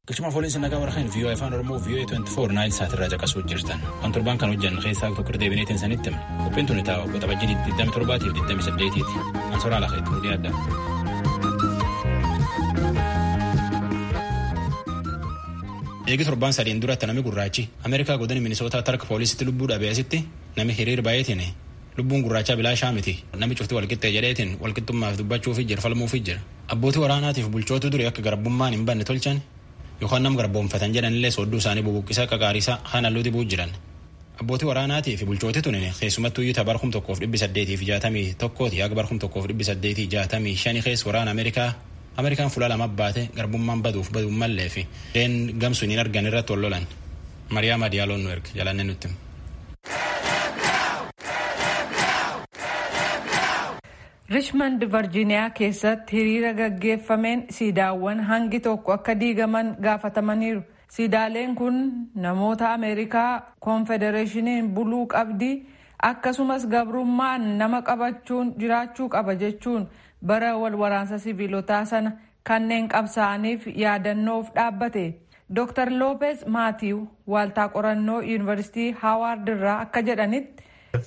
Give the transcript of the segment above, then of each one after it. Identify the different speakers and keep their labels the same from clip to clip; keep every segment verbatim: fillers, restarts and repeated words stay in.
Speaker 1: Qilchuma fooliinsi nagaa warqeen V O A afaan Oromoo V O A twenty four Nile Sat irraa caqasuu jirtan. Kan torban kan hojjannu keessaa tokko deebineetiin sanitti himna. Qophiin tuni taa'u qoxa bajjii digdami torbaatiif digdami saddeetiiti. Ansoraa laaqeetti hudii adda. Eegi torban sadiin duratti nami gurraachi Ameerikaa godina Minisootaa tarka poolisitti lubbuu dhabe asitti nami hiriir baay'eetiin lubbuun gurraachaa bilaashaa miti. Nami cufti walqixxee jedheetiin walqixxummaaf dubbachuufi jira falmuufi jira. Abbootii waraanaatiif bulchootu durii akka garbummaan hin banne tolchan yookaan nam garboomfatan jedhanillee soodduu isaanii bubuqqisaa qaqaarisaa haan halluu dibuu jiran. Abbootii waraanaatii fi bulchooti tunin keessumattuu iyyuu tapha kum tokkoof dhibbi saddeetii fi jaatamii tokkooti haga bar kum tokkoof dhibbi saddeetii jaatamii shanii keessa waraana Ameerikaa Ameerikaan fuula lama baate garbummaan baduuf baduun mallee fi deen gamsuun hin argan irratti wal lolan. Mariyaa Madiyaaloon nu erga jalanne nutti.
Speaker 2: Richmond Virginia keessatti hiriira gaggeeffameen siidaawwan hangi tokko akka diigaman gaafatamaniiru. Siidaaleen kun namoota Ameerikaa Konfedereeshiniin buluu qabdi akkasumas gabrummaan nama qabachuun jiraachuu qaba jechuun bara wal waraansa siviilotaa sana kanneen qabsaa'aniif yaadannoof dhaabbate. Doctor Lopez Matthew waaltaa qorannoo Yuunivarsiitii Haawaard irraa akka jedhanitti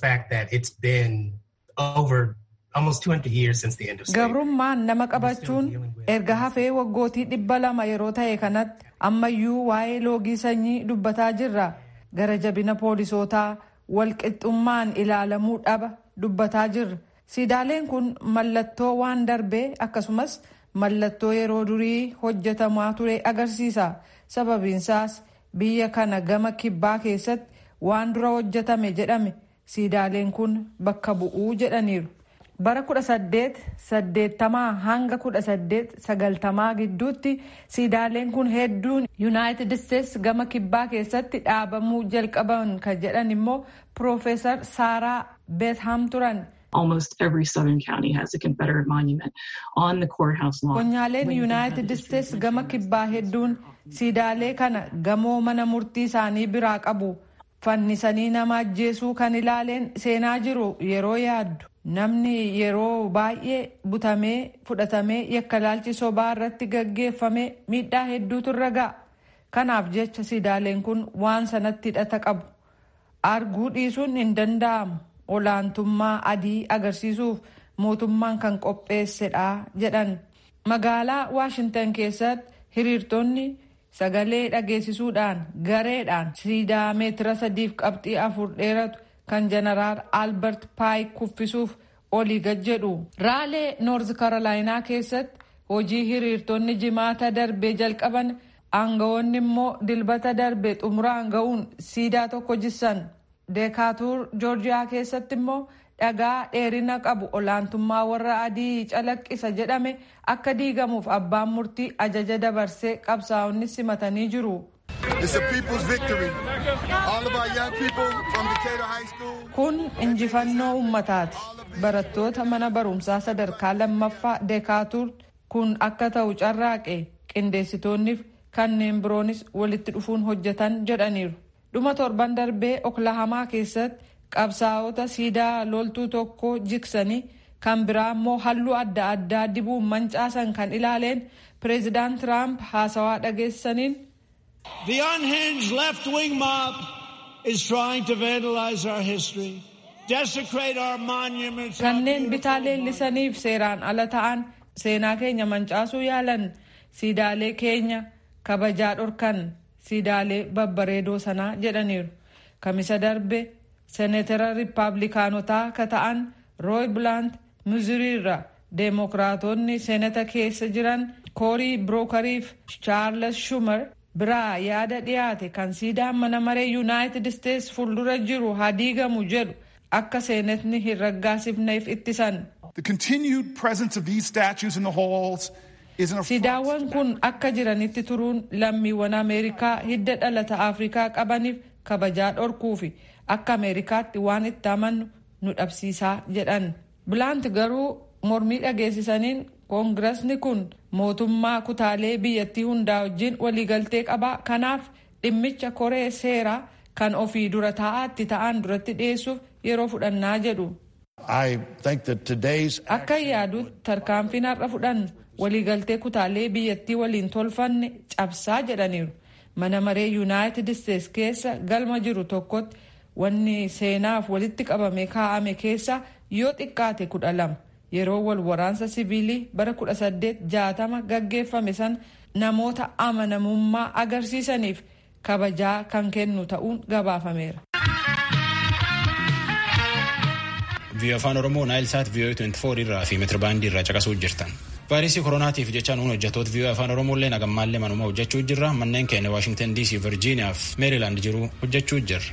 Speaker 2: gabrummaan nama qabachuun erga hafee waggootii dhibba lama yeroo ta'e kanatti ammayyuu waa'ee loogii sanyii dubbataa jirra. Gara jabina poolisootaa walqixxummaan ilaalamuu dhaba dubbataa jirra. Siidaaleen kun mallattoo waan darbee akkasumas mallattoo yeroo durii hojjetamaa ture agarsiisa. Sababiinsaas biyya kana gama kibbaa keessatti waan dura hojjetame jedhame siidaaleen kun bakka bu'uu jedhaniiru. Bara kudha saddeet saddeettamaa hanga kudha saddeet sagaltamaa gidduutti siidaaleen kun hedduun United States gama kibbaa keessatti dhaabamuu jalqaban kan jedhan immoo Profeesar Saaraa Beetham turan.
Speaker 3: Almost every southern county has a Confederate monument on the courthouse lawn.
Speaker 2: Konyaaleen United States gama kibbaa hedduun siidaalee kana gamoo mana murtii isaanii biraa qabu. Fannisanii nama ajjeesuu kan ilaaleen seenaa jiru yeroo yaaddu. Namni yeroo baay'ee butamee fudhatamee yakka laalchi sobaa irratti gaggeeffame miidhaa hedduutu irra ga'a. Kanaaf jecha siidaaleen kun waan sanatti hidhata qabu. Arguu dhiisuun hin danda'amu. Olaantummaa adii agarsiisuuf mootummaan kan qopheessedha jedhan. Magaalaa Waashintan keessatti hiriirtonni sagalee dhageessisuudhaan gareedhaan siidaa meetira sadiif qabxii afur dheeratu kan jeneraal Albert Paayik kuffisuuf olii gad jedhu. Raalee Noorz Karolaayinaa keessatti hojii hiriirtonni jimaata darbee jalqaban aangawoonni immoo dilbata darbee xumuraan ga'uun siidaa tokko jissan. Deekaatuur Joorjiyaa keessatti immoo dhagaa dheerina qabu olaantummaa warra adii calaqqisa jedhame akka diigamuuf abbaan murtii ajaja dabarsee qabsaa'onni simatanii jiru. Kun injifannoo uummataati. Barattoota mana barumsaa sadarkaa lammaffaa Deekaatuur kun akka ta'u carraaqe qindeessitoonniif kanneen biroonis walitti dhufuun hojjetan jedhaniiru. Dhuma torban darbee Oklahamaa keessatti qabsaa'ota siidaa loltuu tokko jiksanii kan biraa immoo halluu adda addaa dibuun mancaasan kan ilaaleen pireezidaant Tiraamp haasawaa dhageessaniin.
Speaker 4: The unhinged left-wing mob is trying to vandalize our history, desecrate our monuments.
Speaker 2: Kanneen bitaa leellisaniif seeraan ala ta'an seenaa keenya mancaasuu yaalan siidaalee keenya kabajaa dhorkan siidaalee babbareedoo sanaa jedhaniiru. Kamisa darbe Seneetara Riippaabilikaanotaa ka ta'an Rooy Bilaant Muziriirra Deemokiraatonni Seenata keessa jiran Koorii Brookariif Chaarles Shumer biraa yaada dhiyaate kan siidaan mana maree Yuunaayitid Isteets fuuldura jiru haa diigamu jedhu akka seenetni hin raggaasifneef ittisan.
Speaker 5: The continued presence of these statues in the halls is an affront.
Speaker 2: Siidaawwan kun akka jiranitti turuun lammiiwwan Ameerikaa hidda dhalata Afrikaa qabaniif kabajaa dhorkuufi akka Ameerikaatti waan itti amannu nu dhabsiisaa jedhan. Bilaant garuu mormii dhageessisaniin koongirasni kun mootummaa kutaalee biyyattii hundaa wajjin waliigaltee qaba. Kanaaf dhimmicha koree seeraa kan ofii dura taa'aatti ta'an duratti dhiyeessuuf yeroo fudhannaa jedhu.
Speaker 5: I think that today's
Speaker 2: akka yaadutti tarkaanfiin har'a fudhannu waliigaltee kutaalee biyyattii waliin tolfanne cabsaa jedhaniiru. Mana maree Yuunaayitid Isteets keessa galma jiru tokkotti wanni seenaaf walitti qabame kaa'ame keessa yoo xiqqaate kudha lama yeroo wal waraansa siviilii bara kudha saddeet jaatama gaggeeffame san namoota amanamummaa agarsiisaniif kabajaa kan kennu ta'uun gabaafameera.
Speaker 1: Viiyoo afaan Oromoo Naayilsaat Viiyoo digdamii afur irraa fi meetirbaandii irraa caqasuu jirtan. Vaayirasii koronaatiif jecha nuun hojjettoota Viiyoo afaan Oromoolee nagammaallee manuma hojjechuu jirra. Manneen keenya Waashingtan D C, Virgiiniyaa fi Meerilaand jiru hojjechuu jirra.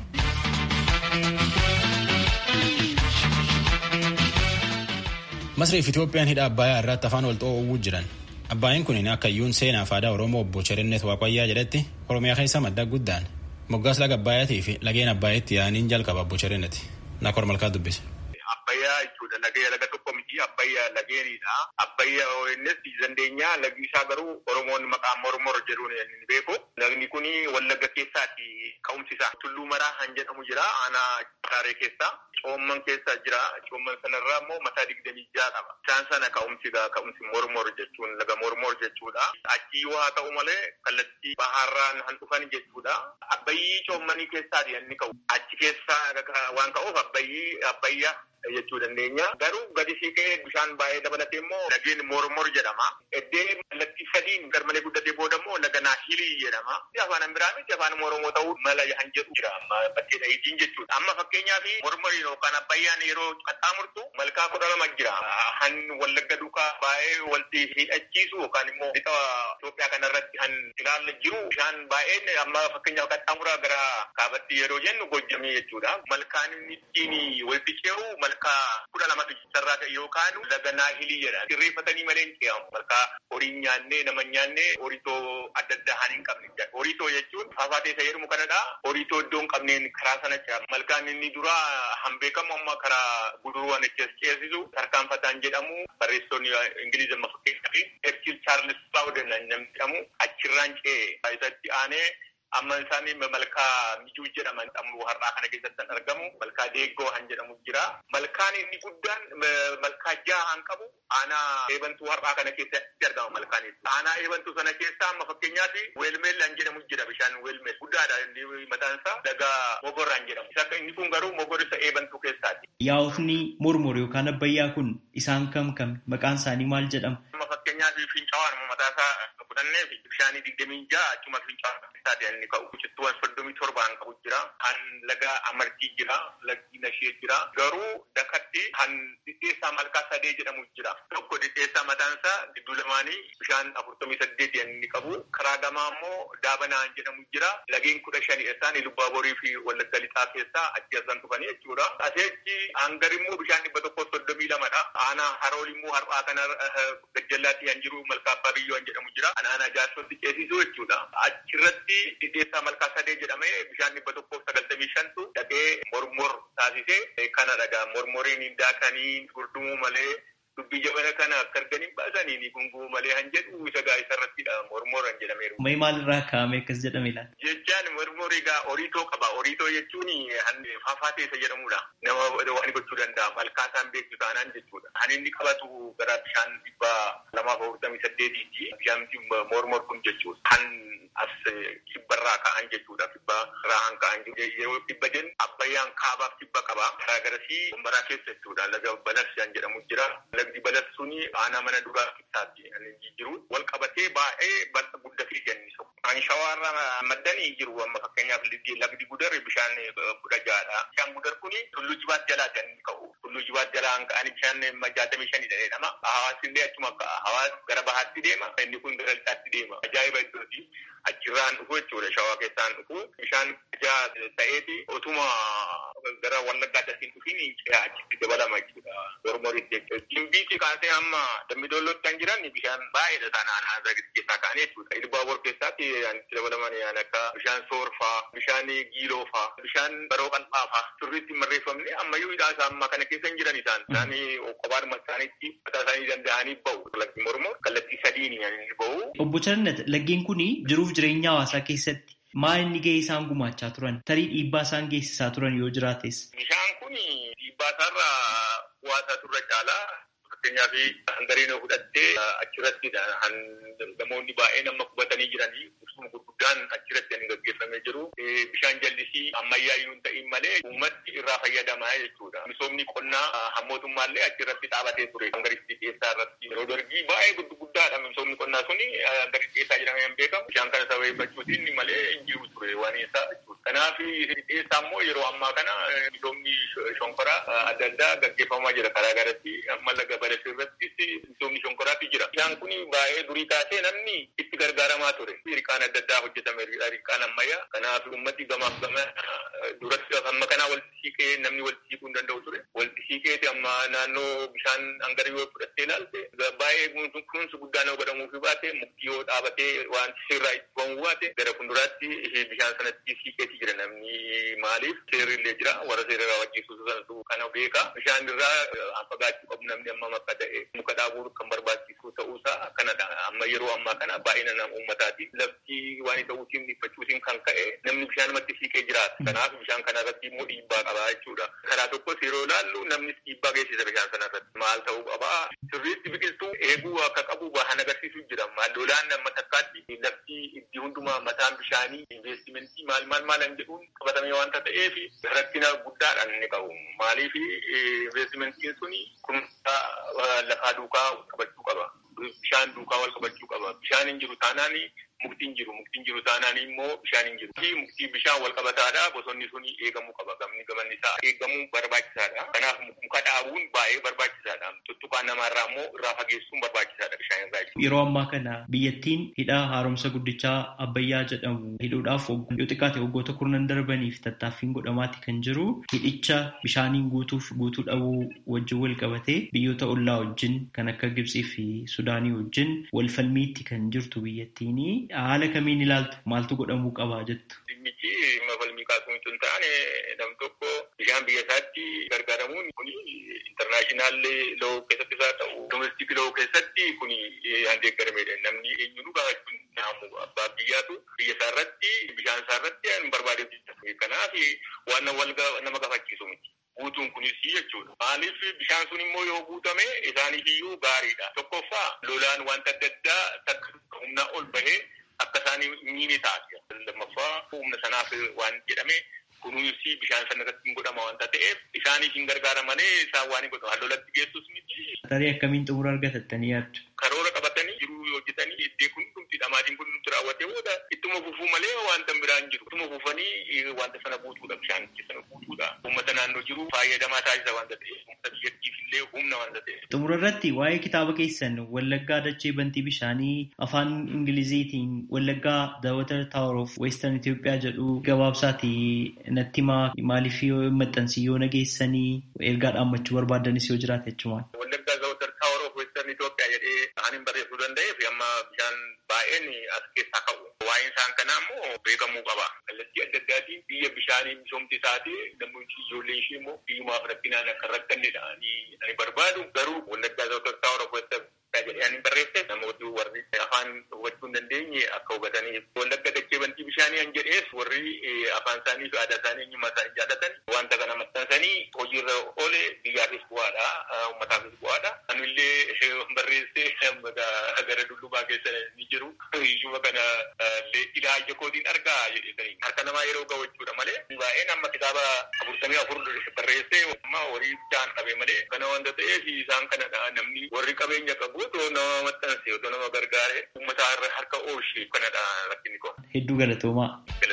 Speaker 1: Masrii fi Itoophiyaan hidha Abbaayyaa irratti afaan wal xoo'uu jiran. Abbaayyin kun akka iyyuun seenaa fi aadaa Oromoo obbo Cherennet Waaqayyaa jedhetti Oromiyaa keessa madda guddaan. Moggaas laga Abbaayyatii fi lageen Abbaayyaatti yaa'aniin jalqaba obbo Cherennet. Naakor Malkaa dubbise.
Speaker 6: Abbayyaa jechuudha lagee laga tokko miti Abbayyaa lageenidha. Abbayyaa innis dandeenyaa lagni isaa garuu Oromoon maqaa mormor jedhuun ni beeku. Lagni kun Wallagga keessaati ka'umsi isaa. Tulluu Maraa han jedhamu jira aanaa Hararee keessa. Coomman keessa jira. Coomman sanarraa immoo mataa digdamii ja'a qaba. Isaan sana ka'umsi ka'umsi mormor jechuun laga mormor jechuudha. Achi yoo haa ta'u malee kallattii baharraan han dhufan jechuudha. Abbayyii coommanii keessaati inni ka'u. Achi keessaa waan ka'uuf abbayyii abbayyaa jechuu dandeenya. Garuu gadi siqee bishaan baay'ee dabalatee immoo lageen mormor jedhama. Eddee kallattii sadiin garmalee guddatee booda immoo laga Naahilii jedhama. Afaan biraa miti afaan Oromoo ta'uu mala han jedhu jira amma bakkee dhahiitiin jechuudha. Amma fakkeenyaaf mormoriin yookaan abbayyaan yeroo qaxxaamurtu malkaa kudha lama jira. Han Wallagga duukaa baay'ee walitti hidhachiisu yookaan immoo lixa Itoophiyaa kanarratti han ilaalla jiru bishaan baay'een amma fakkeenyaaf qaxxaamuraa gara kaabatti yeroo jennu Gojjamii jechuudha. Malkaan inni ittiin walitti ce'u malkaa kudha lamatu sarraa ta'e yookaan laga Naahilii jedha. Sirreeffatanii malee hin ce'amu. Malkaa horii nyaannee nama nyaannee horitoo adda addaa han hin qabne. Horitoo jechuun faafaatee isa jedhamu kanadha. Horitoo iddoo hin qabneen karaa sana ce'ama. Malkaan inni dura han beekamu amma karaa guduruwwan itti ceesisu tarkaanfataan jedhamu barreessonni Ingilizii fakkeenyaaf Erkil Chaarlis Baawudan namni jedhamu achirraan ce'e isatti aanee amma isaanii malkaa mijuu jedhaman xamuruu har'aa kana keessatti kan argamu malkaa deeggoo han jedhamu jira. Malkaan inni guddaan malkaa jaha han qabu aanaa eebantuu har'aa kana keessatti argama malkaan. Aanaa eebantuu sana keessaa amma fakkeenyaaf weelmeel han jedhamu jira bishaan weelmeel guddaadha inni mataan isaa laga mogor han jedhamu. Isa inni kun garuu mogor isa eebantuu keessaati.
Speaker 7: Yaa'ofni mormor yookaan abbayyaa kun isaan kam kam maqaan isaanii maal jedhama?
Speaker 6: Amma fakkeenyaaf fincaawaan mataa isaa fudhannee bishaanii digdamii ja'a achuma fincaawaan keessaati inni ka'u. Kuchittuuwwan soddomii torbaan qabu jira. Han laga Amartii jira. Lagni Nashee jira. Garuu dakatti han dhidheessaa malkaa sadee jedhamu jira. Tokko dhidheessaa mataan isaa gidduu lamaanii bishaan afurtamii saddeet inni qabu. Karaa gamaa immoo Daabanaan jedhamu jira. Lageen kudha shani isaan Lubbaaborii fi Wallagga Lixaa keessaa achi asan dhufanii jechuudha. Aseechi hangar immoo bishaan dhibba tokko soddomii lamadha. Aanaa Harool immoo har'aa kana gajjallaatti han jiru malkaa Abbaa Biyyoo han jedhamu jira. Aanaa Jaarsootti ceesisuu jechuudha. Achirratti dhidheessaa malkaa sadee jedhamee bishaan dhibba tokkoof sagaltamii shantu dhaqee mormor taasisee kana dhagaa mormoriin hin daakanii gurdumuu malee dubbii jabana kana akka arganii baasanii gunguu malee han jedhu isa gaa isarrattidha mormor han jedhameeru.
Speaker 7: Mee maalirraa kaa'ame akkas jedhame laata?
Speaker 6: Jechaan mormorii gaa horiitoo qaba. Horiitoo jechuun han faafaatee isa jedhamudha. Nama waan gochuu danda'a. Malkaa isaan beektu taanaan jechuudha. Han inni qabatu gara bishaan dhibba lamaaf afurtamii saddeetiiti. Bishaan mormor kun jechuudha. Han as kibbarraa ka'an jechuudha. Kibba raahan ka'an yeroo kibba jennu abbayyaan kaabaaf kibba qaba. Karaa garasii gombaraa keessa jechuudha. Laga balas kan jedhamu jira. Lagdi balas suni aanaa mana duraa keessaatti inni jiru. Wal qabatee baay'ee bal'a guddatee jennisu. Kan shawaarraa maddanii jiru amma fakkeenyaaf lagdi gudar bishaan kudha ja'adha. Bishaan gudar kuni tulluu jibaat jalaa kan ka'u. Tulluu jibaat jalaa ka'anii bishaan jaatamii shanii jedhama. Hawaasni illee achuma ka'a. Hawaas gara bahaatti deema. Inni kun gara lixaatti deema. Ajaa'iba iddooti. Achirraan dhufu jechuudha shawaa keessaan dhufu bishaan ijaa ta'eeti otuma gara Wallaggaatti asiin dhufiin achitti dabalama jechuudha. Mormoritti jechuudha. Gimbiitti kaasee amma Dambidollootti kan jiran bishaan baay'eedha isaan aanaa keessaa ka'anii jechuudha. Ilbaabor keessaatti itti dabalaman yaan akka bishaan soorfaa, bishaan giiloofaa, bishaan baroo qal'aafaa sirriitti marreeffamne ammayyuu hidhaa isaa amma kana keessa hin jiran isaan. Isaan kophaadhuma isaaniitti mataa isaanii danda'anii bahu. Lagdi mormor kallattii sadiin bahu.
Speaker 7: Obbo Cherennet laggeen kuni jiruuf jireenya hawaasaa keessatti maal inni gahee isaan gumaachaa turan? Tarii dhiibbaa isaan geessisaa turan yoo jiraates?
Speaker 6: Bishaan kun dhiibbaa isaarraa bu'aasaa turre caalaa fakkeenyaaf Hangariin fudhattee achirratti namoonni baay'een amma qubatanii jiranii ibsuma gurguddaan achirratti kan gaggeeffamee jiru. Bishaan jallisii ammayyaayyuu hin ta'in malee uummatti irraa fayyadamaa jechuudha. Misoomni qonnaa hammootummaallee achirratti dhaabatee ture. Hangaritti dhiyeessaa irratti yeroo dargii baay'ee guddaadha misoomni qonnaa suni Hangaritti dhiyeessaa jedhamee hin beekamu. Bishaan kana sababeeffachuutiin malee hin jiru ture waan isaa jechuudha. Kanaaf dhiyeessaa immoo yeroo ammaa kana misoomni shonkoraa adda addaa gaggeeffamaa jira karaa garatti amma laga Balashee irrattis misoomni shonkoraatu jira. Bishaan kun baay'ee durii kaasee namni itti gargaaramaa ture. Riqaan adda addaa hojjetame riqaan ammayyaa. Kanaaf uummati gamaaf gama duratti amma kanaa walitti siiqee namni walitti siiquu hin danda'u ture. Walitti siiqeeti amma naannoo bishaan Hangarii yoo fudhattee ilaalte baay'ee kunuunsi guddaan yoo godhamuufi baate mukti yoo dhaabatee wanti sirraa itti bu'amuu baate gara fuulduraatti bishaan sanatti siiqeeti jira namni maaliif seerrillee jira warra seera raawwachiisuu sanatu kana beeka. Bishaan irraa fagaachuu qabu namni amma makka ta'e muka dhaabuu kan barbaachisu ta'uusaa akkanadha. Amma yeroo ammaa kana baay'ina nama uummataati. Lafti waan ta'uutiin dhiphachuutiin kan ka'e namni bishaanumatti siiqee jiraata. Kanaaf bishaan kana irratti immoo dhiibbaa qaba jechuudha. Karaa tokkos yeroo ilaallu namni dhiibbaa geessisa bishaan sana irratti maal ta'uu qaba. Sirriitti biqiltuu eeguu akka qabu bahan agarsiisu jira. Lolaan amma takkaatti lafti itti hundumaa mataan bishaanii investimentii maal maal maalan jedhuun qabatamee waanta ta'eef rakkina guddaadhaan inni qabu. Maaliif investimentiin suni kunuunsa lafaa duukaa qabachuu qaba. Bishaan duukaa wal qabachuu qaba. Bishaan hin jiru taanaan muktiin jiru. Muktiin jiru taanaan immoo bishaan hin jiru. Muktiin bishaan wal qabataadha. Bosonni suni eegamuu qaba. Gamni gamanni isaa eegamuu barbaachisaadha. Kanaaf muka dhaabuun baay'ee barbaachisaadha. Tuttuqaan namaarraa immoo irraa fageessuun barbaachisaadha bishaan irraa.
Speaker 7: Yeroo ammaa kana biyyattiin hidha haaromsa guddichaa Abbayyaa jedhamu hidhuudhaaf yoo xiqqaate waggoota kurnan darbaniif tattaaffiin godhamaati kan jiru. Hidhicha bishaaniin guutuuf guutuu dhabuu wajjin wal qabatee biyyoota ollaa wajjin kan akka Gibxii fi Sudaanii wajjin wal falmiitti kan jirtu biyyattiini. Haala kamiin ilaaltu maaltu godhamuu qaba jettu?
Speaker 6: Dhimmichi mafalmii kaasuun tun taane nam tokko bishaan biyya isaatti gargaaramuun kun intarnaashinaal loo keessatti isaa ta'u domestik loo keessatti kun handeeggaramedha. Namni eenyuun gaafachuun naamu abbaa biyyaatu biyya isaa irratti bishaan isaa irratti hin barbaadeetu. Kanaaf waan wal nama gaafachiisu miti. Guutuun kunis jechuudha. Maaliif bishaan sun immoo yoo guutame isaaniif iyyuu gaariidha. Tokkoffaa lolaan wanta adda addaa takka humnaa ol bahee akka isaanii miini taasisa. Lammaffaa humna sanaaf waan jedhame kunuunsi bishaan sana irratti hin godhama wanta ta'eef isaaniif hin gargaaramanii isaan waan hin godhamu. Lolatti geessus miti.
Speaker 7: Tarii akkamiin xumura argatattanii yaaddu?
Speaker 6: Karoora qabatanii jiruu hojjetanii iddee kun dhumti dhamaatiin kun dhumti raawwatee booda ittuma fufuu malee wanta biraan jiru. Ittuma fufanii wanta sana guutuudha bishaan sana guutuudha. Uummata naannoo jiru fayyadamaa taasisa wanta ta'eef uummata biyyattiif illee humna wanta ta'eef.
Speaker 7: Xumura irratti waa'ee kitaaba keessan Wallaggaa Dachee Bantii Bishaanii afaan Ingiliziitiin Wallaggaa The Water Tower of Western Ethiopia jedhu gabaabsaati natti himaa maaliif yoo maxxansi yoo nageessanii ergaa dhaammachuu barbaadanis yoo jiraate jechuudha.
Speaker 6: Wallaggaa The Water Tower of Western Ethiopia jedhee ani barreessuu danda'eef amma bishaan baay'een as keessaa ka'u. Waa'een isaan kanaa immoo beekamuu qaba. Kallattii adda addaatiin biyya bishaanii misoomti isaati namni ijoollee ishee immoo biyyumaaf rakkinaan akka rakkannedha ani barbaadu. Garuu Wallaggaa The Water Tower of Western jedhee ani barreesse namooti warri afaan hubachuu hin dandeenye akka hubataniif. Wallagga Dachee Bantii Bishaanii an jedheef warri afaan isaanii fi aadaa isaanii eenyummaa isaanii jaallatan wanta kana maxxansanii hojiirra oole biyyaafis bu'aadha uummataafis bu'aadha. Anillee barreessee gara dullubaa keessa ni jiru. Iyyuma kana ilaa ija kootiin argaa jedhanii harka namaa yeroo ga'u jechuudha malee baay'een amma kitaaba afurtamii afur barreessee amma horii jaan qabe malee kana wanta ta'eef isaan kanadha namni warri qabeenya qabu otoo nama maxxanse otoo nama gargaare uummata harka oolchee kanadha rakkinni koo.
Speaker 7: Hedduu galatoomaa.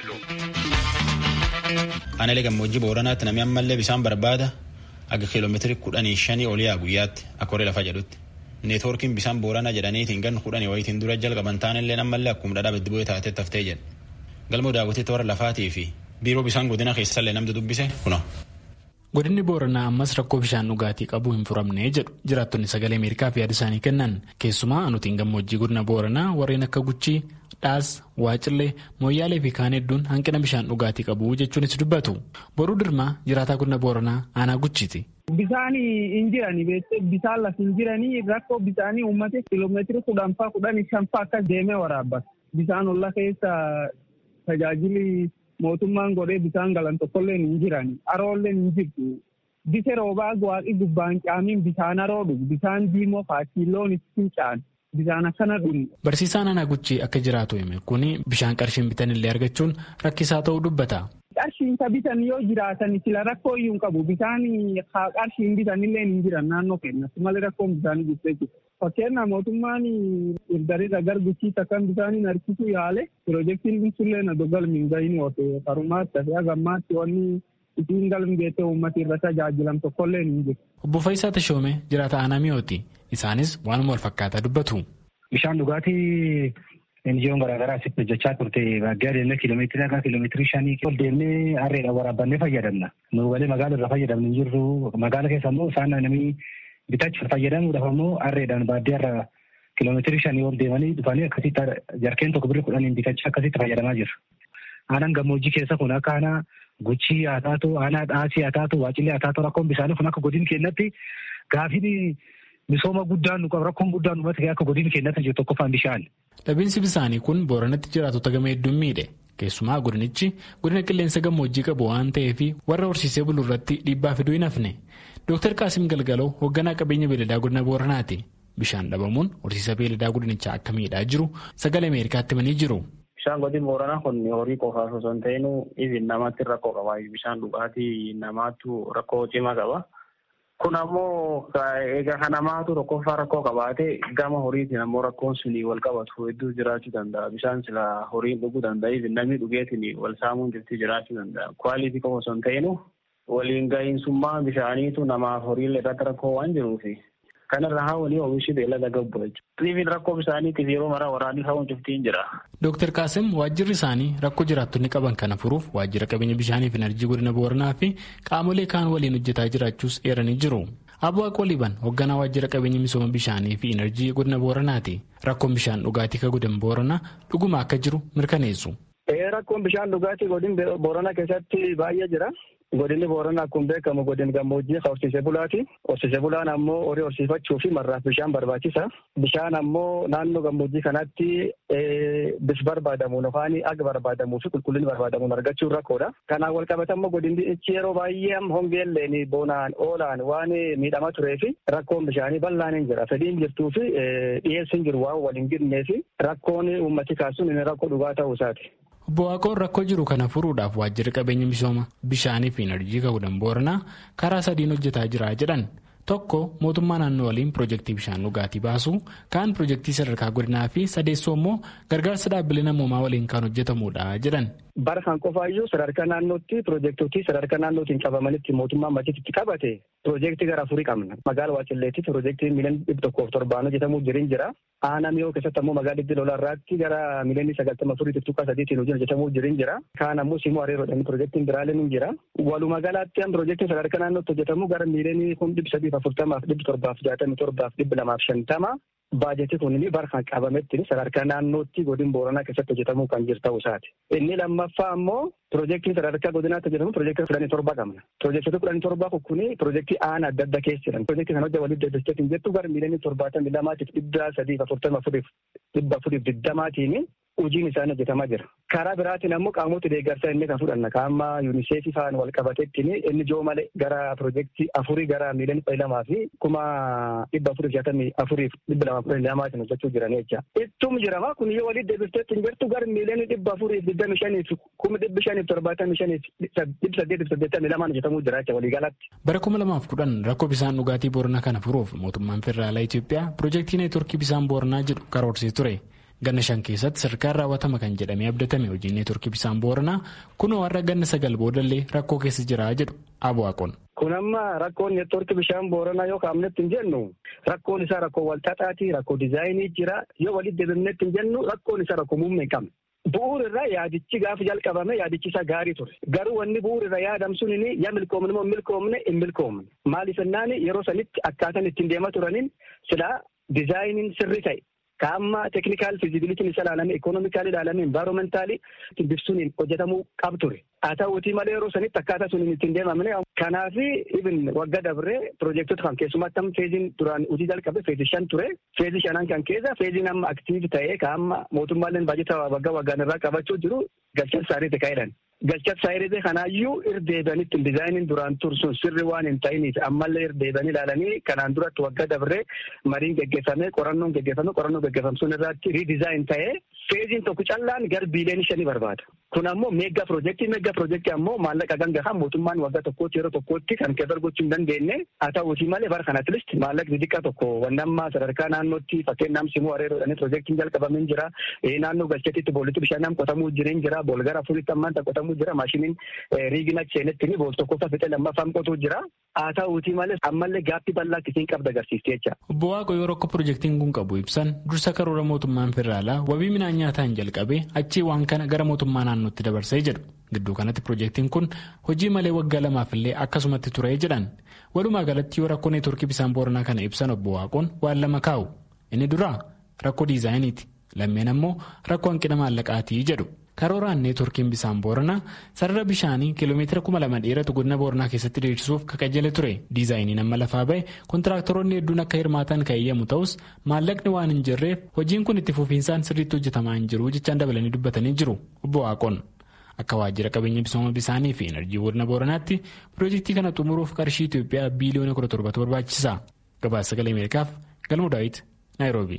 Speaker 1: Aanaalee gammoojjii Booranaatti namni ammallee bishaan barbaada akka kiiloomeetirii kudhanii shanii olii guyyaatti akka horii lafa jedhutti. Neetwoorkiin bishaan Booranaa jedhaniitiin gan kudhanii wayitiin dura jalqaban taanillee ammallee akkuma dhadhaa beddi bu'ee taatee taftee jedha. Galmoo daawwatee toora lafaatii fi biiroo bishaan godina keessallee namni dubbise kuno.
Speaker 8: Godinni Booranaa ammas rakkoo bishaan dhugaatii qabu hin furamne jedhu jiraattonni sagalee Ameerikaaf yaada isaanii kennan. Keessumaa anutiin gammoojjii godina Booranaa warreen akka Guchii, Dhaas, Waacillee, Mooyyaalee fi kaan hedduun hanqina bishaan dhugaatii qabu jechuunis dubbatu. Boruu Dirmaa jiraataa godina Booranaa aanaa Guchiiti.
Speaker 9: Bishaan hin jirani beektee bishaan lafa hin jiranii rakkoo bishaanii uummate kiiloomeetira kudhan fa'aa kudhan shan fa'aa akkas deemee waraabbata. Bishaan olla keessa tajaajili mootummaan godhee bishaan galan tokkollee hin jirani. Haroollee hin jirtu. bise roobaa waaqi gubbaan caamiin bishaan haroodu bishaan diimoo faakiiloon ittiin caan bishaan akkana dhumu.
Speaker 8: Barsiisaan Aanaa Guchii akka jiraatu hime kuni bishaan qarshiin bitanillee argachuun rakkisaa ta'uu dubbata.
Speaker 9: Qarshiin bitan yoo jiraatan sila rakkoo iyyuu hin qabu bishaan qarshiin bitanillee hin jiran naannoo keenyatti malee rakkoon bishaanii guddee jiru. Fakkeenyaaf mootummaan irdaridha gar Guchii takkan bishaaniin harkisuu yaale piroojeektiin binsullee na dogalmiin gahin oote karumaatti tafiyaa gammaatti wanni itiin galmeessee uummata irra tajaajilam tokkollee hin jiru.
Speaker 8: Obbo Faayisaa Tashoomee jiraata Aanaa Mi'ooti. Isaanis waanuma wal fakkaataa dubbatu.
Speaker 10: Bishaan dhugaatii Enjiyoon garaagaraa asitti hojjechaa turte baaggaa deemnee kiiloomeetirii irraa kiiloomeetirii shanii ol deemnee harreedhaan waraabannee fayyadamna. Nu galee magaala irra fayyadamne hin jirru. Magaala keessa immoo isaan namni bitachuuf fayyadamuudhaaf immoo harreedhaan baadiyyaa irraa kiiloomeetirii shanii ol deemanii dhufanii akkasitti jarkeen tokko birrii kudhaniin bitachaa akkasitti fayyadamaa jiru. Aanaan gammoojjii keessa kun akka aanaa Guchii haa taatu, aanaa Dhaasii haa taatu, Waacillee haa taatu rakkoon bishaanii kun akka godina keenyatti gaafiin misooma guddaan nu qabu rakkoon guddaan uummata akka godina keenyatti jiru tokkoffaan bishaan.
Speaker 8: Dhabiinsi bishaanii kun Booranatti jiraatota gama hedduun miidhe. Keessumaa godinichi godina qilleensa gammoojjii qabu waan ta'eef warra horsiisee buluu irratti dhiibbaa fiduu hin hafne. Dooktar Qaasim Galgaloo hoogganaa qabeenya beeladaa godina Booranaati. Bishaan dhabamuun horsiisa beeladaa godinichaa akka miidhaa jiru sagalee Ameerikaatti himanii jiru.
Speaker 11: Bishaan godina Booranaa kun horii qofaaf osoo hin ta'in ifin namatti rakkoo qaba. Bishaan dhugaatii namaatu rakkoo cimaa qaba. Kun ammoo egaa kan namaatu tokkoffaa rakkoo qabaate gama horiitiin ammoo rakkoon suni wal qabatu hedduu jiraachuu danda'a. Bishaan sila horiin dhuguu danda'a. Ifin namni dhugeetiin wal saamuun jirti jiraachuu danda'a. Kwaalitii qofa osoo hin ta'in waliin gahiinsummaa bishaaniitu namaaf horiilee irratti rakkoo waan jiruufi. Kanarraa hawwanii oomishni beellada gabbu jechuudha. Ifin rakkoo bishaaniitiif yeroo maraa waraanni hawwan cuftiin jira.
Speaker 8: Dooktar Qaasim waajjirri isaanii rakkoo jiraattonni qaban kana furuuf waajjira qabeenya bishaanii fi enerjii godina Booranaa fi qaamolee kaan waliin hojjetaa jiraachuus eeranii jiru. Abbo Aqoliban hoogganaa waajjira qabeenya misooma bishaanii fi enerjii godina Booranaati. Rakkoon bishaan dhugaatii ka godina Booranaa dhuguma akka jiru mirkaneessu.
Speaker 9: Rakkoon bishaan dhugaatii godina Booranaa keessatti baay'ee jira. Godinni Booranaa akkuma beekamu godina gammoojjii horsiisee bulaati. Horsiisee bulaan ammoo horii horsiifachuu fi marraaf bishaan barbaachisa. Bishaan ammoo naannoo gammoojjii kanatti bis barbaadamuun yookaan aga barbaadamuu fi qulqullinni barbaadamuun argachuun rakkoodha. Kanaan wal qabata ammoo godinni yeroo baay'ee hongeelleen bonaan oolaan waan miidhamaa turee fi rakkoon bishaanii bal'aan hin jira. Fedhiin jirtuu fi dhiyeessiin jiru waan waliin gidnee fi rakkoon uummati kaasuun inni rakkoo dhugaa ta'uu isaati.
Speaker 8: Obbo Waaqoon rakkoo jiru kana furuudhaaf waajjirri qabeenya misooma bishaanii fi enerjii godina Booranaa karaa sadiin hojjetaa jira jedhan. Tokko mootummaa naannoo waliin piroojeektii bishaan dhugaatii baasuu, kaan piroojeektii sadarkaa godinaa fi sadeessoo immoo gargaarsa dhaabbilee namoomaa waliin kan hojjetamudha jedhan.
Speaker 9: Bara kan qofaayyuu sadarkaa naannootti piroojeektotii sadarkaa naannootiin qabamanitti mootummaan machiitti qabate piroojeektii gara afurii qabna. Magaala Waacilleetti piroojeektii miliyoona dhibba tokkoof torbaan hojjetamuu jirin jira. Aanaa Miyoo keessatti ammoo magaalaa Dibbi Lolaarraatti gara miliyoona sagaltama afurii tuqaa sadiitiin hojii hojjetamuu jirin jira. Kaan ammoo Simoo Areeroodhaan piroojeektiin biraaleen hin jira. Walumaa galaatti piroojeektiin sadarkaa naannootti hojjetamu gara miliyoona kun dhibba sadii afurtamaaf dhibba torbaaf jaatamii torbaaf dhibba lamaaf shantama. Baajetii kun bara kan qabametti sadarkaa naannootti godina Booranaa keessatti hojjetamuu kan jiru ta'uu isaati. Inni lammaffaa ammoo piroojeektiin sadarkaa godinaatti hojjetamu piroojeektii kudhanii torba qabna. Piroojeektii kudhanii torba kun piroojeektii aanaa adda addaa keessa jiran. Piroojeektii kana hojii waliin deddeebiseet hin jettu gara miliyoonii torbaatamii lamaatiif dhibba sadiif afurtama afuriif dhibba afuriif digdamaatiin hojiin isaanii hojjetamaa jira. Karaa biraatiin ammoo qaamota deeggarsaa inni kan fudhanna. Qaama yuuniseefii faan wal qabateettiin inni joo malee gara piroojeektii afurii gara miliyoonii kudha lamaa fi kuma dhibba afuriif jaatamii afuriif dhibba lama kudha lamaatiin hojjechuu jiran jecha. Ittum jirama kun yoo waliin deebiseet hin jirtu gara miliyoonii dhibba afuriif digdamii shaniif kuma dhibba shaniif torbaatamii shaniif dhibba saddeetiif saddeettamii lamaan hojjetamuu jira jecha waliigalatti.
Speaker 8: Bara kuma lamaaf kudhan rakkoo bishaan dhugaatii Booranaa kana furuuf mootummaan federaalaa Itoophiyaa piroojeektii neetworkii bishaan Booranaa jedhu karoorsee ture. Ganna shan keessatti sadarkaan raawwatama kan jedhamee abdatame hojiin neetworkii bishaan Booranaa kunoo har'a ganna sagal boodallee rakkoo keessa jira jedhu Abbo Waaqoon.
Speaker 9: Kun amma rakkoon neetworkii bishaan Booranaa yoo kaa'amnetti hin jennu rakkoon isaa rakkoo walxaxaati rakkoo diizaayinii jira yoo walitti deebinetti hin jennu rakkoon isaa rakkoo muummee hin qabne. Bu'uurarraa yaadichi gaafa jalqabame yaadichi isaa gaarii ture. Garuu wanni bu'uurarraa yaadamsuun inni yaa milkoomne moo milkoomne hin milkoomne. Maaliif jennaan yeroo sanitti akkaataan ittiin deemaa turaniin silaa diizaayiniin sirrii ta'e. Kaamma teeknikaal fiizibilitiin isa ilaalame ikoonoomiikaali ilaalame envaayiroomentaalii bifsuun hojjetamuu qabu ture. Haa ta'uutii malee yeroo sanitti akkaataa sun ittiin deemamne. Kanaaf ibin waggaa dabree piroojeektota kan keessumatti amma feeziin duraan hojii jalqabe feezii shan ture. Feezii shanan kan keessa feeziin amma aktiiv ta'ee kaamma mootummaaleen baajata waggaa waggaan irraa qabachuu jiru galchan isaaniitti ka'edhan. galchat saayiree kanaayyuu irdeebanitti dizaayiniin duraan tursuun sirri waan hin ta'iniif ammallee irdeebanii ilaalanii kanaan duratti waggaa dabree mariin geggeeffamee qorannoon geggeeffamee qorannoo geggeeffamsuun irratti riidizaayin ta'ee feeziin tokko callaan gar biiliyoonii shanii barbaada. Kun ammoo meeggaa piroojeektii meeggaa piroojeektii ammoo maallaqa gangahaa mootummaan waggaa tokkootti yeroo tokkootti kan keessa gochuu hin dandeenye haa ta'uutii malee bara kana atleast maallaqni xiqqaa tokko wannammaa sadarkaa naannootti fakkeenyaaf simuu areeroodhaan piroojeektiin jalqabamee jira. Naannoo galchatitti boolitti bishaan qotamuu jireen jira. Boolgara afuritti ammaan qotamuu jira. Maashiniin riigina seenetti bool tokkoffaa fixee lammaffaan qotuu jira. Haa ta'uutii malee ammallee gaaffii bal'aa akkasiin qabda agarsiifti jecha.
Speaker 8: Obbo Waaqoo yeroo akka piroojeektiin kun qabu ibsan dursa karoora mootummaan federaalaa wabii midhaan nyaataan jalqabee achii waan kana gara mootummaa naannootti dabarsee jedhu. Gidduu kanatti piroojeektiin kun hojii malee waggaa lamaaf illee akkasumatti ture jedhan. Walumaa galatti yoo rakkoo neetworkii bishaan booranaa kana ibsan obbo Waaqoon waan lama kaa'u. Inni duraa rakkoo diizaayiniiti. Lammeen ammoo rakkoo hanqina maallaqaatii jedhu. Karooraan neetworkiin bishaan booranaa sarara bishaanii kiiloomeetira kuma lama dheeratu godina booranaa keessatti diriirsuuf kakajjale ture. Diizaayiniin amma lafaa ba'e kontiraaktaroonni hedduun akka hirmaatan kan eeyyamu ta'us maallaqni waan hin jirreef hojiin kun itti fufiinsaan sirriitti hojjetamaa hin jiru jechaan dabalanii dubbatanii jiru. Obbo Waaqoon akka waajjira qabeenya bisooma bishaanii fi enerjii godina booranaatti piroojeektii kana xumuruuf qarshii Itoophiyaa biiliyoona kudha torbatu barbaachisa. Gabaasa Sagalee Ameerikaaf Galmuu Daawit Naayiroobii.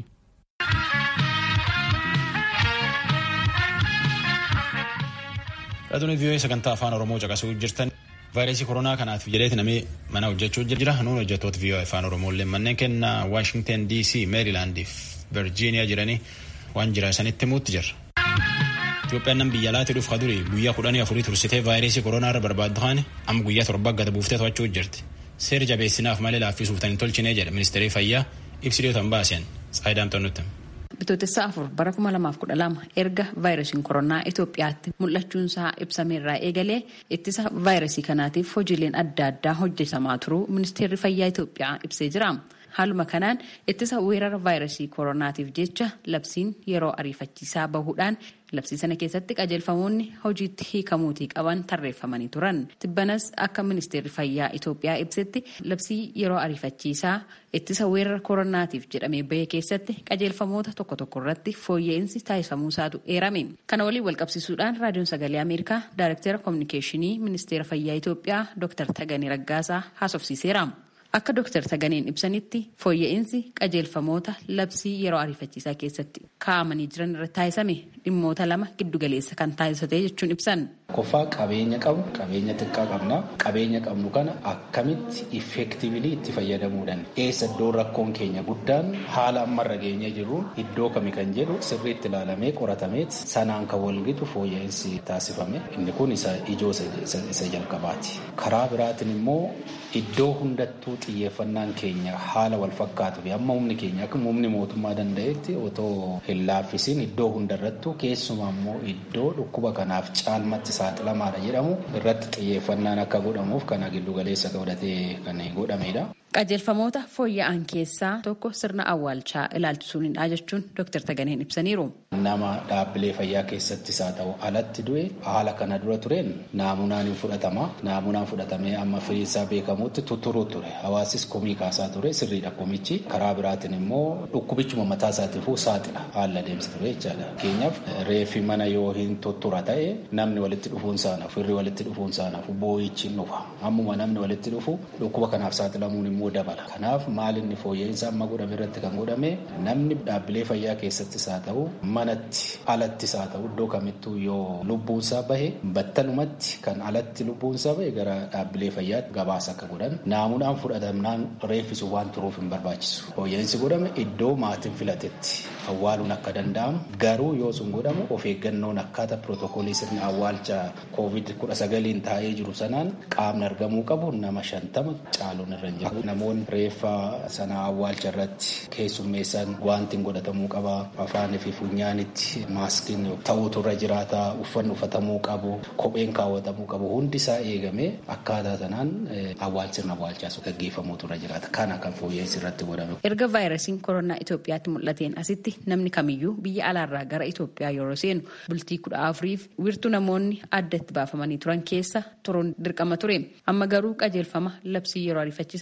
Speaker 1: Dhaloonni vii'oo sagantaa afaan Oromoo caqasuu jirtan vaayirasii koronaa kanaaf jedheeti namni mana hojjechuu jira. Nuun hojjettoota vii'oo afaan Oromoolee manneen kennaa Waashingtan D C, Meerilaandii fi Virgiiniyaa jiranii waan jira isanitti himuutti jirra. Itoophiyaan nam biyya alaatti dhufu kaduri guyyaa kudhanii afurii tursitee vaayirasii koronaa irra barbaaddu kaane amma guyyaa torba gad buuftee to'achuu jirti. Seera jabeessinaaf malee laaffisuuf tan hin tolchine jedha ministeerri fayyaa ibsidootaan baaseen Tsaayidaam Xannutti.
Speaker 12: Bitootessa afur bara kuma lamaaf kudha lama erga vaayirasiin koronaa Itoophiyaatti mul'achuunsaa ibsameerraa eegalee ittisa vaayirasii kanaatiif hojiileen adda addaa hojjetamaa turuu ministeerri fayyaa Itoophiyaa ibsee jira. Haaluma kanaan ittisa weerara vaayirasii koronaatiif jecha labsiin yeroo ariifachiisaa bahuudhaan labsii sana keessatti qajeelfamoonni hojiitti hiikamuutii qaban tarreeffamanii turan. Tibbanas akka ministeerri fayyaa Itoophiyaa ibsetti labsii yeroo ariifachiisaa ittisa weerara koronaatiif jedhamee bahee keessatti qajeelfamoota tokko tokko irratti fooyya'insi taasifamuusaatu eerame. Kana waliin walqabsiisuudhaan raadiyoon sagalee Ameerikaa Daayirektara Kominikeeshinii ministeera fayyaa Itoophiyaa Dr. Taganee Raggaasaa haasofsiiseera. Akka Dooktar Taganeen ibsanitti fooyya'insi qajeelfamoota labsii yeroo ariifachiisaa keessatti kaa'amanii jiran irratti taasisame dhimmoota lama giddugaleessa kan taasisate jechuun ibsan.
Speaker 13: Qoffaa qabeenya qabu qabeenya xiqqaa qabna. Qabeenya qabnu kana akkamitti effektiivili itti fayyadamuudhaan eessa iddoo rakkoon keenya guddaan haala ammarra geenye jiru iddoo kami kan jedhu sirriitti ilaalamee qoratameet sanaan kan walgitu fooyya'insi taasifame. Inni kun isa ijoo isa jalqabaati. Karaa biraatiin immoo iddoo hundattuu xiyyeeffannaan keenya haala wal fakkaatu fi amma humni keenya akka humni mootummaa danda'etti otoo hin laaffisiin iddoo hundarrattuu keessumaa immoo iddoo dhukkuba kanaaf caalmatti saaxilamaadha jedhamu irratti xiyyeeffannaan akka godhamuuf kana giddugaleessa godhatee kan godhamedha.
Speaker 12: Qajeelfamoota fooyya'an keessaa tokko sirna awwaalchaa ilaalchisuunidha jechuun Dooktar Taganeen ibsaniiru.
Speaker 13: Nama dhaabbilee fayyaa keessattis haa ta'u alatti du'e haala kana dura tureen naamunaan hin fudhatama. Naamunaan fudhatamee amma firiinsaa beekamutti tutturuu ture. Hawaasis komii kaasaa ture sirriidha komichi. Karaa biraatiin immoo dhukkubichuma mataa isaatiifuu saaxila haala deemsa ture jechaadha. Fakkeenyaaf reeffi mana yoo hin tuttura ta'e namni walitti dhufuun saanaaf firri walitti dhufuun saanaaf boo'ichi hin dhufa. Ammuma namni walitti dhufu dhukkuba kanaaf saaxilamuun immoo dabala. Kanaaf maalinni fooyya'insa amma godhame irratti kan godhame namni dhaabbilee fayyaa keessattis haa ta'u manatti alattis haa ta'u iddoo kamittuu yoo lubbuunsaa bahe battalumatti kan alatti lubbuunsaa bahe gara dhaabbilee fayyaatti gabaasa akka godhan naamunaan fudhatamnaan reeffisu waan turuuf hin barbaachisu. Fooyya'insi godhame iddoo maatiin filatetti awwaaluun akka danda'amu garuu yoo sun godhamu of eeggannoon akkaataa pirootokoolii sirna awwaalcha koovid kudha sagaliin taa'ee jiru sanaan qaamni argamuu qabu nama shantama caaluun irra hin jiru. Namoonni reeffa sana awwaalcha irratti keessummeessan wanti godhatamuu qaba. Afaanii fi funyaanitti maaskiin ta'uutu irra jiraata. Uffanni uffatamuu qabu. Kopheen kaawwatamuu qabu. Hundi isaa eegamee akkaataa sanaan awwaalchi sirna awwaalchaa gaggeeffamuutu irra jiraata. Kana kan fooyya'insi irratti godhame.
Speaker 12: Erga vaayirasiin koronaa Itoophiyaatti mul'ateen asitti namni kamiyyuu biyya alaarraa gara Itoophiyaa yeroo seenu bultii kudha afuriif wiirtuu namoonni adda itti baafamanii turan keessa turuun dirqama ture. Amma garuu qajeelfama labsii yeroo ariifachiisaa keessatti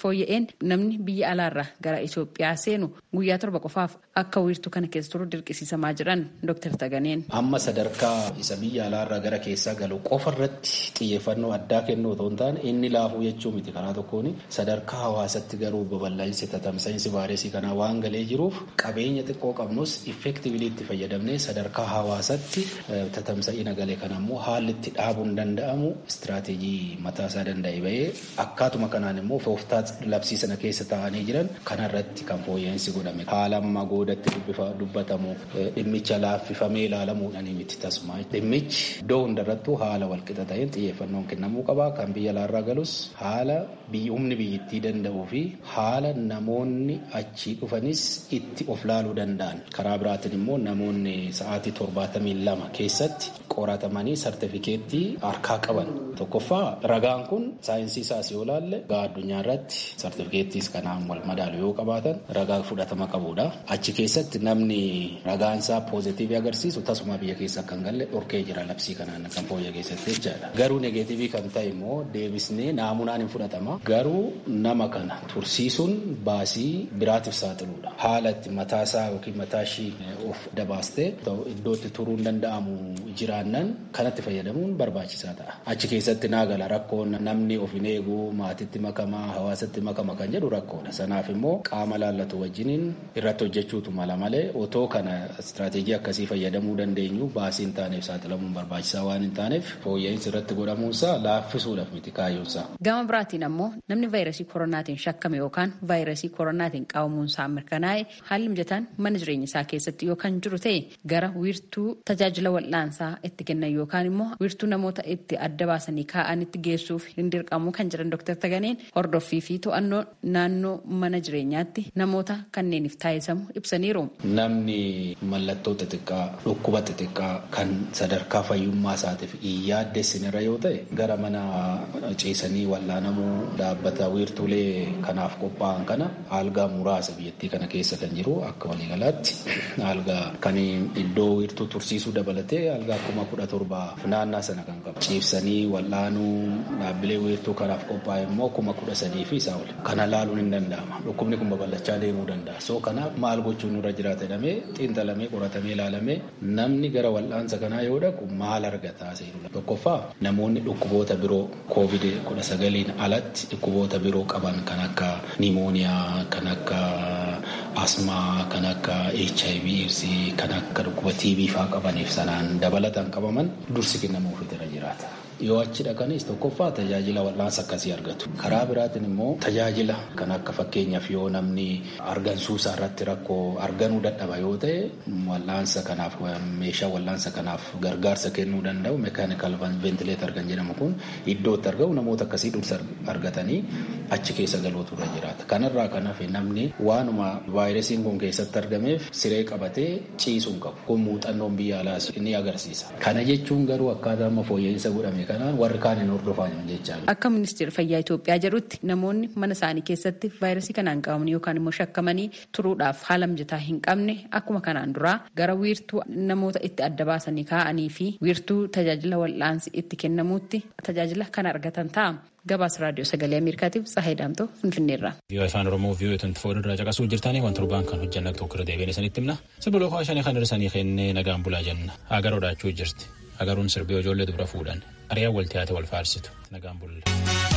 Speaker 12: fooyya'een namni biyya alaarraa gara Itoophiyaa seenu guyyaa torba qofaaf akka wiirtuu kana keessa turu dirqisiisamaa jiran Dooktar Taganeen.
Speaker 13: Amma sadarkaa isa biyya alaarraa gara keessaa galu qofa irratti xiyyeeffannoo addaa kennuu otoo hin taane inni laafuu jechuu miti. Karaa tokkoon sadarkaa hawaasatti garuu babal'insi tatamsa'iinsi vaayirasii kanaa waan galee jiruuf qabeenya xiqqoo qabnus effektiivili itti fayyadamnee sadarkaa hawaasatti tatamsa'ina galee kana immoo haalli itti dhaabuun danda'amu istiraateejii mataa isaa danda'e bahee akkaatuma kanaan immoo tooftaa labsii sana keessa taa'anii jiran kanarratti kan fooyya'insi godhame. Haala amma goodatti dubbatamu dhimmicha laaffifamee ilaalamuudhaan miti tasuma. Dhimmichi iddoo hundarrattuu haala walqixa ta'een xiyyeeffannoon kennamuu qaba. Kan biyya alaarraa galus haala humni biyyattii danda'uu fi haala namoonni achii dhufanis itti of laaluu danda'an. Karaa biraatiin immoo namoonni sa'aatii torbaatamii lama keessatti qoratamanii sartifikeettii harkaa qaban. Tokkoffaa ragaan kun saayinsii isaas yoo laalle gaa addunyaa irratti sartifikeettiis kanaan wal madaalu yoo qabaatan ragaa fudhatama qabudha. Achi keessatti namni ragaan isaa poozitiivii agarsiisu tasuma biyya keessa akka hin galle dhorkee jira labsii kanaan kan fooyya keessatti jechaadha. Garuu negeetiivii kan ta'e immoo deebisnee naamunaan hin fudhatama. Garuu nama kana tursiisuun baasii biraatiif saaxiluudha. Haala itti mataasaa yookiin mataashii of dabaastee iddootti turuu hin danda'amu jiraannan kanatti fayyadamuun barbaachisaa ta'a. Achi keessatti naagala rakkoon namni of hin eegu maatitti makamaa hawaasatti makama kan jedhu rakkoodha. Sanaaf immoo qaama laallatu wajjiniin irratti hojjechuutu mala malee otoo kana istiraateejii akkasii fayyadamuu dandeenyu baasii hin taaneef saaxilamuun barbaachisaa waan hin taaneef fooyya'insi irratti godhamuunsaa laaffisuudhaaf miti kaayyoonsaa.
Speaker 12: Gama biraatiin ammoo namni vaayirasii koronaatiin shakkame yookaan vaayirasii koronaatiin qabamuunsaa mirkanaa'e haalli mijataan mana jireenya isaa keessatti yookaan jiru ta'e gara wiirtuu tajaajila wal'aansaa itti kennan yookaan immoo wiirtuu namoota itti adda baasanii kaa'anitti geessuuf hin dirqamu kan jiran Dooktar Taganeen hordoffii fi to'annoo naannoo mana jireenyaatti namoota kanneeniif taasisamu ibsaniiru.
Speaker 13: Namni mallattoo xixiqqaa dhukkuba xixiqqaa kan sadarkaa fayyummaa isaatiif hin yaaddessinirra yoo ta'e gara mana ciisanii wal'aanamuu dhaabbata wiirtuulee kanaaf qophaa'an kana algaa muraasa biyyattii kana keessa kan jiru akka waliigalaatti algaa kan iddoo wiirtuu tursiisuu dabalatee algaa kuma kudha torbaa naannaa sana kan qabu. Ciibsanii wal'aanuu dhaabbilee wiirtuu kanaaf qophaa'e immoo kuma kudha sadii fi isaa oli. Kana laaluun hin danda'ama. Dhukkubni kun babal'achaa deemuu danda'a. So kanaaf maal gochuun nurra jiraata jedhamee xiinxalamee qoratamee ilaalamee namni gara wal'aansa kanaa yoo dhaqu maal argataa seerudha. Tokkoffaa namoonni dhukkuboota biroo koovid kudha sagaliin alatti dhukkuboota biroo qaban kan akka niimooniyaa, kan akka asmaa, kan akka H I V kan akka dhukkuba T B faa qabaniif sanaan dabalatan qabaman dursi kennamuufitu irra jiraata. Yoo achi dhaqanis tokkoffaa tajaajila wal'aansa akkasii argatu. Karaa biraatiin immoo tajaajila kan akka fakkeenyaaf yoo namni argansuu isaa irratti rakkoo arganuu dadhaba yoo ta'e wal'aansa kanaaf meeshaa wal'aansa kanaaf gargaarsa kennuu danda'u mechanical ventilator kan jedhamu kun iddootti argamu namoota akkasii dursa argatanii achi keessa galuutu irra jiraata. Kanarraa kan hafe namni waanuma vaayirasiin kun keessatti argameef siree qabatee ciisuu hin qabu. Kun muuxannoon biyya alaas ni agarsiisa. Kana jechuun garuu akkaataa amma fooyya'insa godhame kanaan warri kaan hin hordofan jechaadha.
Speaker 12: Akka ministeera fayyaa Itoophiyaa jedhutti namoonni mana isaanii keessatti vaayirasii kanaan qabamanii yookaan immoo shakkamanii turuudhaaf haala mijataa hin qabne akkuma kanaan duraa gara wiirtuu namoota itti adda baasanii kaa'anii fi wiirtuu tajaajila wal'aansi itti kennamuutti tajaajila kana argatan ta'a. Gabaasa raadiyoo sagalee Ameerikaatiif Tsahaay Daamtoo Finfinneerraa.
Speaker 1: Biyya afaan Oromoo biyya twenty-four irraa caqasuu jirtanii waan torbaan kan hojjanna tokko irra deebiin isinitti himna. Sirbila hoo shanii kan hirsanii kennee nagaan bulaa jenna. Agar odaachuu jirti. Agaruun sirbii ijoollee dubra fuudhan. Ariyaa wal tiyaate wal faarsitu. Nagaan bulla.